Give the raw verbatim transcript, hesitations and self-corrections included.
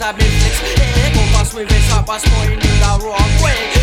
a bit flex. Hey, go pass with it, stop us going in the wrong way.